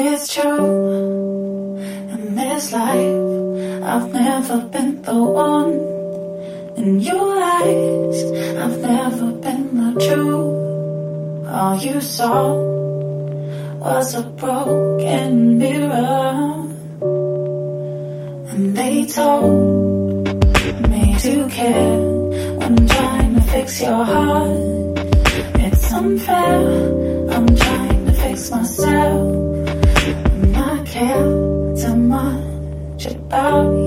It's true, in this life I've never been the one. In your eyes I've never been the truth. All you saw was a broken mirror, and they told me to care when trying to fix your heart. It's unfair, I'm trying to fix myself, and I care too much about you.